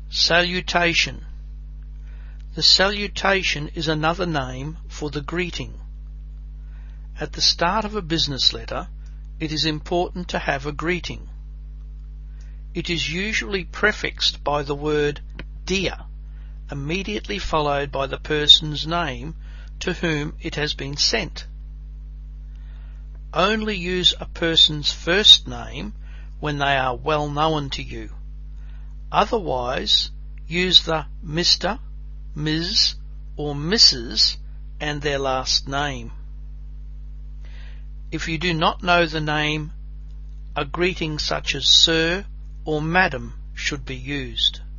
Salutation. The salutation is another name for the greeting. At the start of a business letter, it is important to have a greeting. It is usually prefixed by the word "Dear," immediately followed by the person's name to whom it has been sent. Only use a person's first name when they are well known to you. Otherwise, use the Mr., Ms. or Mrs. and their last name. If you do not know the name, a greeting such as Sir or Madam should be used.